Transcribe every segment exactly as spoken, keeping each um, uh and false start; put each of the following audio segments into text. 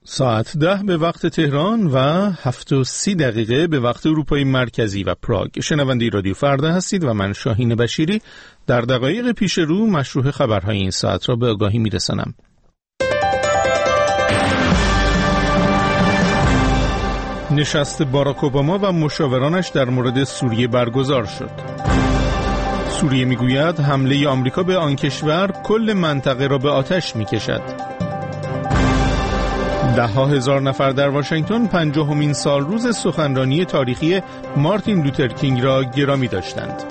ساعت ده به وقت تهران و هفت و سی دقیقه به وقت اروپای مرکزی و پراگ. شنونده رادیو فردا هستید و من شاهین بشیری در دقایق پیش رو مشروع خبرهای این ساعت را به آگاهی میرسانم. نشست باراک اوباما و مشاورانش در مورد سوریه برگزار شد. سوریه میگوید حمله آمریکا به آن کشور کل منطقه را به آتش میکشد. ده ها هزار نفر در واشنگتن پنجاهمین سال روز سخنرانی تاریخی مارتین لوتر کینگ را گرامی داشتند.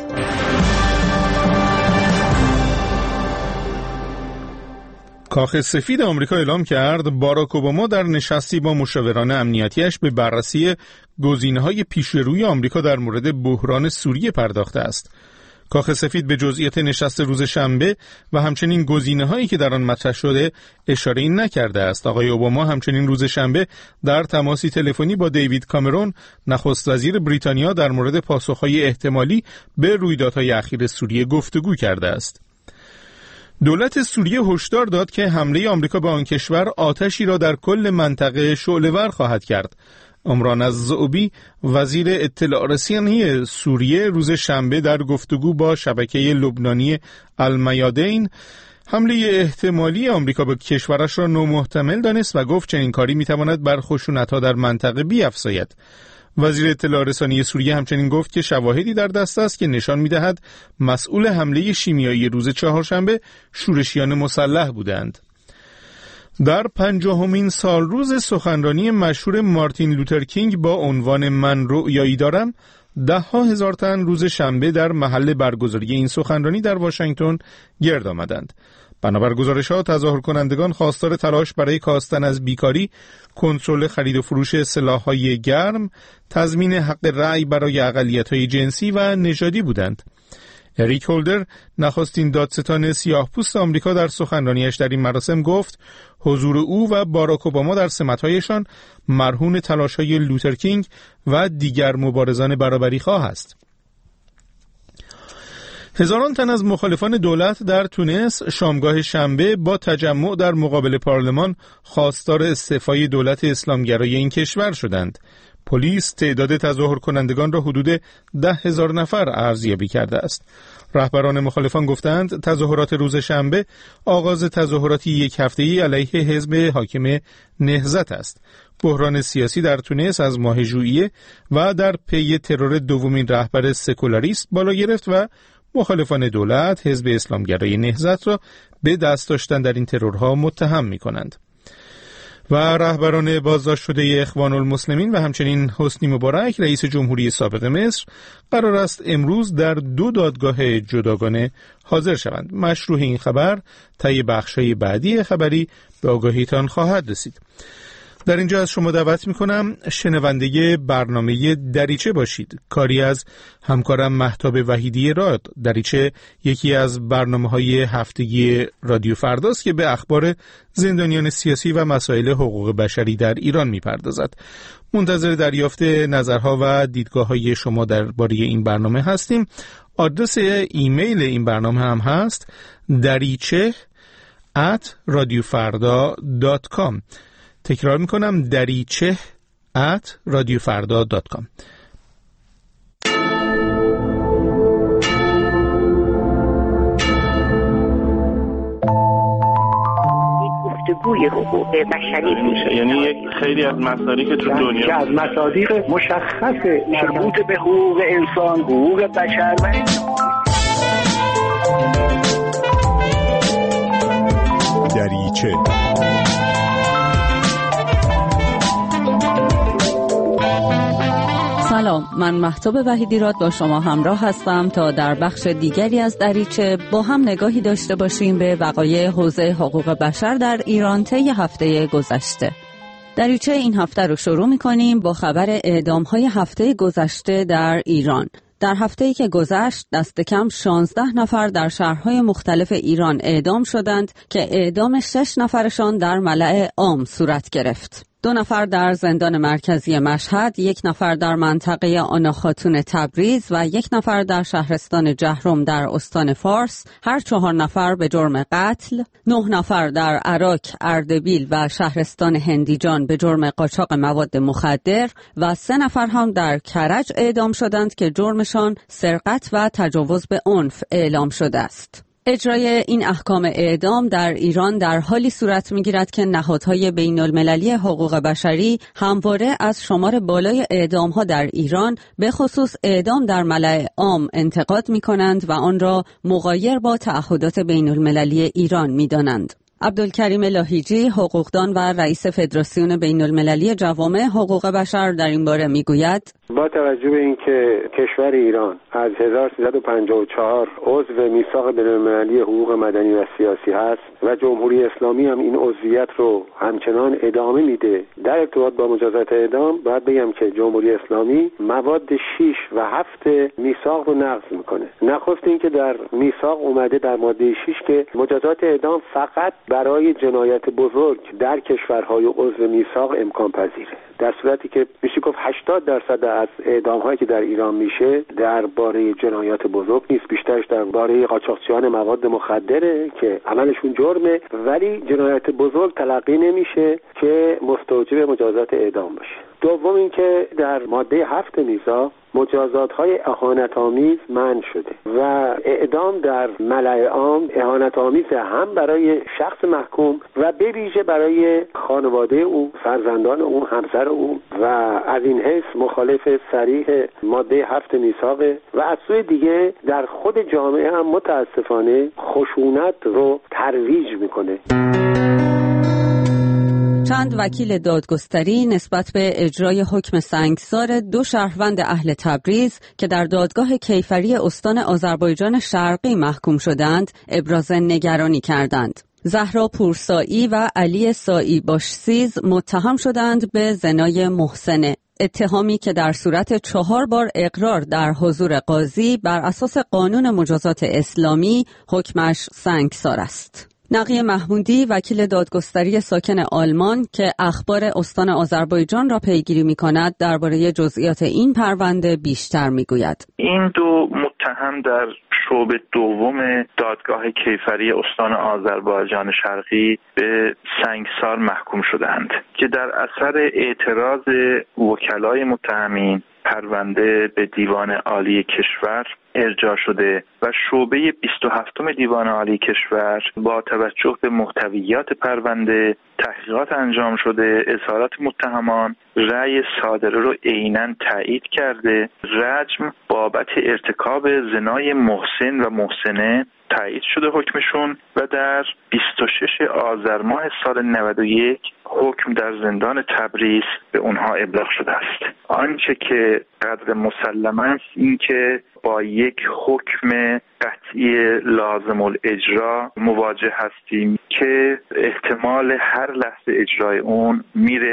کاخ سفید آمریکا اعلام کرد باراک اوباما در نشستی با مشاوران امنیتیش به بررسی گزینه‌های پیش‌روی آمریکا در مورد بحران سوریه پرداخته است. کاخ سفید به جزئیات نشست روز شنبه و همچنین گزینه‌هایی که در آن مطرح شده اشاره‌ای نکرده است. آقای اوباما همچنین روز شنبه در تماسی تلفنی با دیوید کامرون نخست وزیر بریتانیا در مورد پاسخ‌های احتمالی به رویدادهای اخیر سوریه گفتگو کرده است. دولت سوریه هشدار داد که حمله آمریکا به آن کشور آتشی را در کل منطقه شعله‌ور خواهد کرد. عمران الزعبی وزیر اطلاع رسانی سوریه روز شنبه در گفتگو با شبکه لبنانی المیادین حمله احتمالی آمریکا به کشورش را نامحتمل دانست و گفت چنین کاری میتواند بر خشونت‌ها در منطقه بیفزاید. وزیر اطلاع رسانی سوریه همچنین گفت که شواهدی در دست است که نشان می‌دهد مسئول حمله شیمیایی روز چهارشنبه شورشیان مسلح بودند. در پنجاهمین سال روز سخنرانی مشهور مارتین لوتر کینگ با عنوان من رؤیایی دارم، ده ها هزار تن روز شنبه در محل برگزاری این سخنرانی در واشنگتن گرد آمدند. بنابر گزارش‌ها تظاهر کنندگان خواستار تلاش برای کاستن از بیکاری، کنترل خرید و فروش سلاح‌های گرم، تضمین حق رأی برای اقلیت‌های جنسی و نژادی بودند. اریک هولدر نخستین دادستان سیاه‌پوست آمریکا در سخنرانیش در این مراسم گفت حضور او و باراک اوباما در سمت‌هایشان مرهون تلاش‌های لوتر کینگ و دیگر مبارزان برابری‌خواه است. هزاران تن از مخالفان دولت در تونس شامگاه شنبه با تجمع در مقابل پارلمان خواستار استعفای دولت اسلامگرای این کشور شدند. پلیس تعداد تظاهر کنندگان را حدود ده هزار نفر ارزیابی کرده است. رهبران مخالفان گفتند تظاهرات روز شنبه آغاز تظاهراتی یک هفته‌ای علیه حزب حاکم نهضت است. بحران سیاسی در تونس از ماه ژوئیه و در پی ترور دومین رهبر سکولاریست بالا گرفت و مخالفان دولت حزب اسلامگرای نهضت را به دست داشتن در این ترورها متهم می‌کنند. و رهبران بازداشت شده اخوان المسلمین و همچنین حسنی مبارک رئیس جمهوری سابق مصر قرار است امروز در دو دادگاه جداگانه حاضر شوند. مشروع این خبر طی بخش‌های بعدی خبری به آگاهیتان خواهد رسید. در اینجا از شما دعوت میکنم شنونده برنامه دریچه باشید. کاری از همکارم مهتاب وحیدی راد. دریچه یکی از برنامه‌های هفتگی رادیو فرداست که به اخبار زندانیان سیاسی و مسائل حقوق بشری در ایران میپردازد. منتظر دریافت نظرها و دیدگاه‌های شما درباره این برنامه هستیم. آدرس ایمیل این برنامه هم هست دریچه ات رادیو فردا دات کام. تکرار میکنم دریچه ات رادیو فردا دات کام. گفتگوی حقوق بشری میشه، یعنی یک خیلی از مصادیق که تو دنیا که از مصادیق مشخص مربوط به حقوق انسان، حقوق بشر و دریچه. سلام، من مهتاب وحیدی راد با شما همراه هستم تا در بخش دیگری از دریچه با هم نگاهی داشته باشیم به وقایع حوزه حقوق بشر در ایران طی هفته گذشته. دریچه این هفته رو شروع می‌کنیم با خبر اعدام‌های هفته گذشته در ایران. در هفته‌ای که گذشت دست کم شانزده نفر در شهرهای مختلف ایران اعدام شدند که اعدام شش نفرشان در ملأ عام صورت گرفت. دو نفر در زندان مرکزی مشهد، یک نفر در منطقه آنا خاتون تبریز و یک نفر در شهرستان جهرم در استان فارس، هر چهار نفر به جرم قتل، نه نفر در عراق، اردبیل و شهرستان هندیجان به جرم قاچاق مواد مخدر و سه نفر هم در کرج اعدام شدند که جرمشان سرقت و تجاوز به عنف اعلام شده است. اجرای این احکام اعدام در ایران در حالی صورت می‌گیرد که نهادهای بین‌المللی حقوق بشری همواره از شمار بالای اعدام‌ها در ایران به خصوص اعدام در ملأ عام انتقاد می‌کنند و آن را مغایر با تعهدات بین‌المللی ایران می‌دانند. عبدالکریم لاهیجی، حقوقدان و رئیس فدراسیون بین‌المللی جوامع حقوق بشر در این باره میگوید: با توجه به اینکه کشور ایران از هزار و سیصد و پنجاه و چهار عضو میثاق بین‌المللی حقوق مدنی و سیاسی هست و جمهوری اسلامی هم این عضویت رو همچنان ادامه میده، در ارتباط با مجازات اعدام باید بگم که جمهوری اسلامی مواد شش و هفت میثاق رو نقض میکنه. نخست اینکه در میثاق اومده در ماده شش که مجازات اعدام فقط برای جنایت بزرگ در کشورهای عضو میثاق امکان پذیره، در صورتی که میشه گفت هشتاد درصد از اعدام هایی که در ایران میشه درباره جنایات بزرگ نیست، بیشترش درباره قاچاقچیان مواد مخدره که عملشون جرمه ولی جنایت بزرگ تلقی نمیشه که مستوجب مجازات اعدام باشه. دوم اینکه در ماده هفت میثاق مجازات های اهانت آمیز منع شده و اعدام در ملأ عام اهانت آمیز هم برای شخص محکوم و به ویژه برای خانواده او، فرزندان او، همسر او و از این حیث مخالف صریح ماده هفت میثاقه و از سوی دیگه در خود جامعه هم متاسفانه خشونت رو ترویج میکنه. چند وکیل دادگستری نسبت به اجرای حکم سنگسار دو شهروند اهل تبریز که در دادگاه کیفری استان آذربایجان شرقی محکوم شدند ابراز نگرانی کردند. زهرا پورسایی و علی سایی باشسیز متهم شدند به زنای محسنه، اتهامی که در صورت چهار بار اقرار در حضور قاضی بر اساس قانون مجازات اسلامی حکمش سنگسار است. نقی محمودی، وکیل دادگستری ساکن آلمان که اخبار استان آذربایجان را پیگیری می‌کند، درباره جزئیات این پرونده بیشتر می‌گوید. این دو متهم در شعبه دوم دادگاه کیفری استان آذربایجان شرقی به سنگسار محکوم شدند که در اثر اعتراض وکلای متهمین پرونده به دیوان عالی کشور ارجاع شده و شعبه بیست و هفتم دیوان عالی کشور با توجه به محتویات پرونده تحقیقات انجام شده، اظهارات متهمان، رأی صادره رو عیناً تایید کرده، رجم بابت ارتکاب زنای محسن و محسنه تایید شده حکمشون و در بیست و شش آذر ماه سال نود و یک حکم در زندان تبریز به اونها ابلاغ شده است. آنچه که قدر مسلم است این که با یک حکم قطعی لازم الاجرا مواجه هستیم که احتمال هر لحظه اجرای اون میره.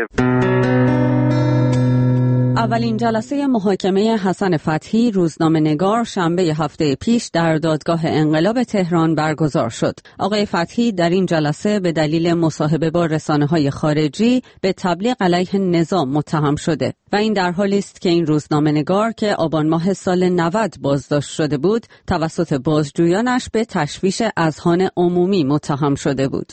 اولین جلسه محاکمه حسن فتحی، روزنامه‌نگار، شنبه هفته پیش در دادگاه انقلاب تهران برگزار شد. آقای فتحی در این جلسه به دلیل مصاحبه با رسانه‌های خارجی به تبلیغ علیه نظام متهم شده و این در حالی است که این روزنامه‌نگار که آبان ماه سال نود بازداشت شده بود، توسط بازجویانش به تشویش اذهان عمومی متهم شده بود.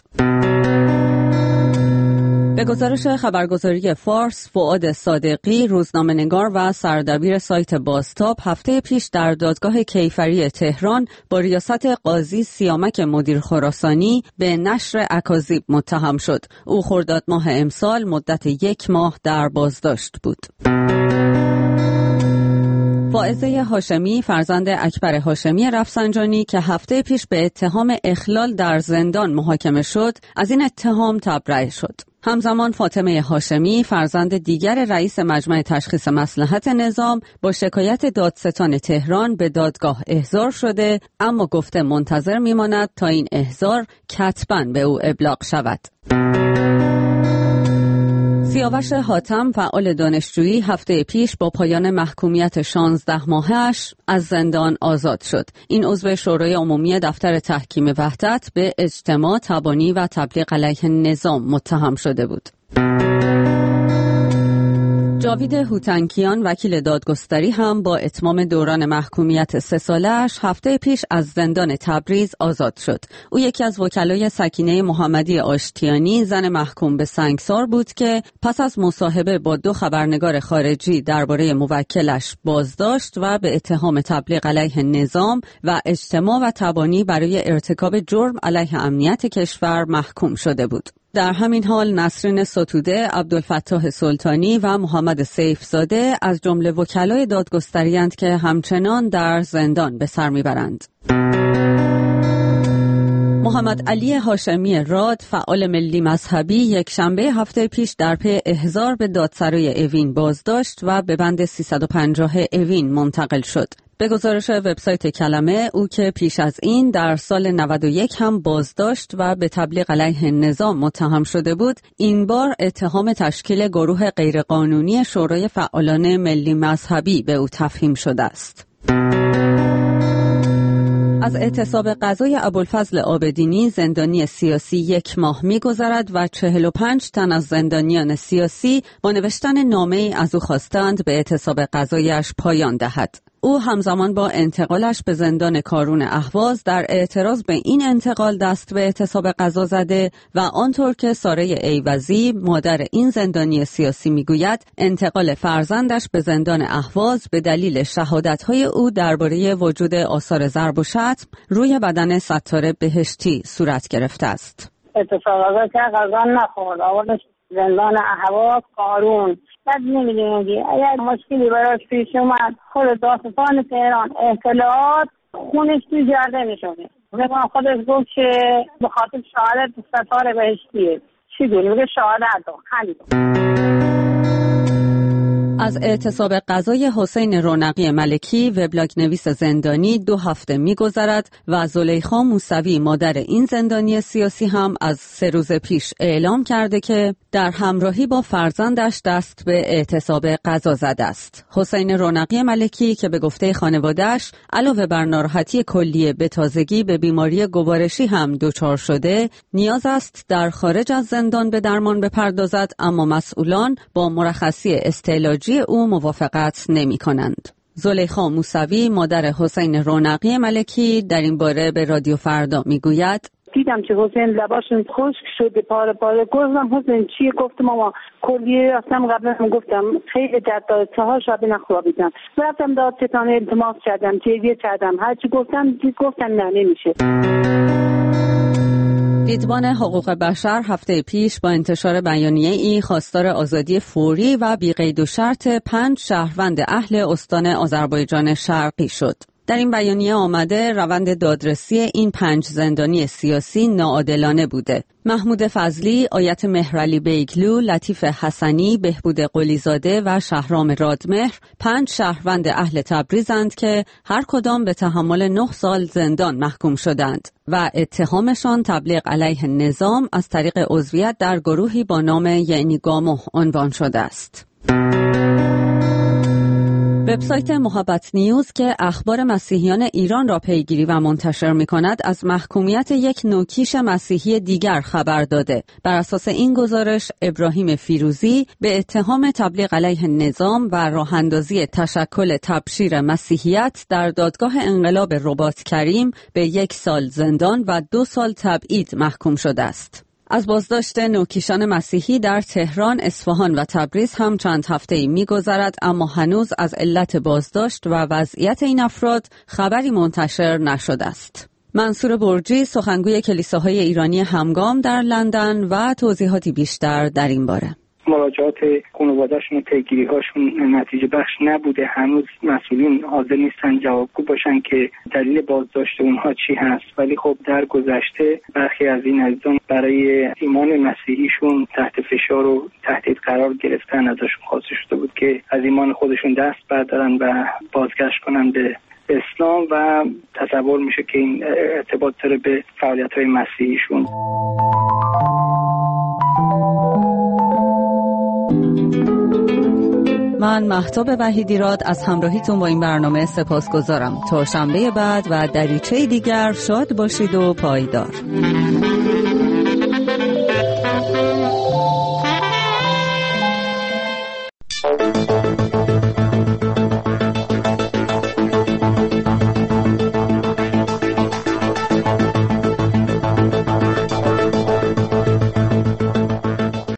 به گزارش خبرگزاری فارس، فؤاد صادقی، روزنامه‌نگار و سردبیر سایت بازتاب، هفته پیش در دادگاه کیفری تهران با ریاست قاضی سیامک مدیر خراسانی به نشر اکاذیب متهم شد. او خرداد ماه امسال مدت یک ماه در بازداشت بود. فائزه هاشمی، فرزند اکبر هاشمی رفسنجانی که هفته پیش به اتهام اخلال در زندان محاکمه شد، از این اتهام تبرئه شد. همزمان فاطمه هاشمی، فرزند دیگر رئیس مجمع تشخیص مصلحت نظام، با شکایت دادستان تهران به دادگاه احضار شده، اما گفته منتظر میماند تا این احضار کتباً به او ابلاغ شود. سیاوش حاتم، فعال دانشجویی، هفته پیش با پایان محکومیت شانزده ماهش از زندان آزاد شد. این عضو شورای عمومی دفتر تحکیم وحدت به اجتماع تبانی و تبلیغ علیه نظام متهم شده بود. جاوید هوتنکیان وکیل دادگستری هم با اتمام دوران محکومیت سه ساله‌اش هفته پیش از زندان تبریز آزاد شد. او یکی از وکلای سکینه محمدی آشتیانی، زن محکوم به سنگسار بود که پس از مصاحبه با دو خبرنگار خارجی درباره موکلش بازداشت و به اتهام تبلیغ علیه نظام و اجتماع و تبانی برای ارتکاب جرم علیه امنیت کشور محکوم شده بود. در همین حال نسرین ستوده، عبدالفتاح سلطانی و محمد سیفزاده از جمله وکلای دادگستری‌اند که همچنان در زندان به سر میبرند. محمد علی هاشمی راد، فعال ملی مذهبی، یک شنبه هفته پیش در پی احضار به دادسرای اوین بازداشت و به بند سیصد و پنجاه اوین منتقل شد. به گزارش وبسایت کلمه، او که پیش از این در سال نود و یک هم بازداشت و به تبلیغ علیه نظام متهم شده بود، این بار اتهام تشکیل گروه غیرقانونی شورای فعالان ملی مذهبی به او تفهیم شده است. از اعتصاب قضای ابوالفضل عابدینی، زندانی سیاسی، یک ماه می‌گذرد و چهل و پنج تن از زندانیان سیاسی با نوشتن نامه‌ای از او خواستند به اعتصاب قضایش پایان دهد. او همزمان با انتقالش به زندان کارون اهواز در اعتراض به این انتقال دست به اعتصاب قضا زده و آنطور که ساره ایوزی، مادر این زندانی سیاسی میگوید، انتقال فرزندش به زندان اهواز به دلیل شهادت‌های او درباره وجود آثار ضرب و شتم روی بدن ستاره بهشتی صورت گرفته است. اتفاقات که قضا نخورد، آوردش زندان اهواز کارون. بعد نمیدونی اگر مشکلی براش پیش اومد، خود داستان تهران اطلاعات خونش تو جرده میشونه. مثلا خودش گفت که به خاطر شهادت ستاره بهشتیه. چی دونی؟ بگه شهادت دو همین. از اعتصاب قضای حسین رونقی ملکی، وبلاگ نویس زندانی، دو هفته می‌گذرد و زلیخا موسوی، مادر این زندانی سیاسی، هم از سه روز پیش اعلام کرده که در همراهی با فرزندش دست به اعتصاب قضا زده است. حسین رونقی ملکی که به گفته خانواده‌اش علاوه بر ناراحتی کلیه به تازگی به بیماری گوارشی هم دچار شده، نیاز است در خارج از زندان به درمان بپردازد، اما مسئولان با مرخصی استعلاجی او موافقت نمی کنند. زلیخا موسوی، مادر حسین رونقی ملکی، در این باره به رادیو فردا می گوید: دیدم که حسین لباشون خشک شده، پاره پاره. گفتم حسین چیه؟ گفت ماما کلیه رفتم، قبلا هم گفتم خیلی درد داره، چهار شب نخوابیدم. رفتم دادستان التماس کردم، تیویه کردم، هرچی گفتم گفتن نه نمیشه. دیدبان حقوق بشر هفته پیش با انتشار بیانیه‌ای خواستار آزادی فوری و بی قید و شرط پنج شهروند اهل استان آذربایجان شرقی شد. در این بیانیه آمده روند دادرسی این پنج زندانی سیاسی ناعادلانه بوده. محمود فضلی، آیت مهرعلی بیگلو، لطیف حسنی، بهبود قلیزاده و شهرام رادمهر پنج شهروند اهل تبریزند که هر کدام به تحمل نه سال زندان محکوم شدند و اتهامشان تبلیغ علیه نظام از طریق عضویت در گروهی با نام یعنی گامو عنوان شده است. وبسایت محبت نیوز که اخبار مسیحیان ایران را پیگیری و منتشر می‌کند، از محکومیت یک نوکیش مسیحی دیگر خبر داده. بر اساس این گزارش، ابراهیم فیروزی به اتهام تبلیغ علیه نظام و راه‌اندازی تشکل تبشیر مسیحیت در دادگاه انقلاب رباط کریم به یک سال زندان و دو سال تبعید محکوم شده است. از بازداشت نوکیشان مسیحی در تهران، اصفهان و تبریز هم چند هفته‌ای می‌گذرد، اما هنوز از علت بازداشت و وضعیت این افراد خبری منتشر نشده است. منصور برجی، سخنگوی کلیساهای ایرانی همگام در لندن، و توضیحاتی بیشتر در این باره. مراجعات خانواده‌شون و پیگیری‌هاشون نتیجه بخش نبوده. هنوز مسئولین حاضر نیستن جوابگو باشن که دلیل بازداشت اونها چی هست، ولی خب در گذشته برخی از این عزیزان برای ایمان مسیحیشون تحت فشار و تهدید قرار گرفتن. ازشون خواسته شده بود که از ایمان خودشون دست بردارن و بازگشت کنن به اسلام و تصور میشه که این ارتباط داره به فعالیت‌های مسیحیشون. من مهتاب وحیدیراد از همراهیتون با این برنامه سپاسگزارم. تا شنبه بعد و دریچه دیگر شاد باشید و پایدار.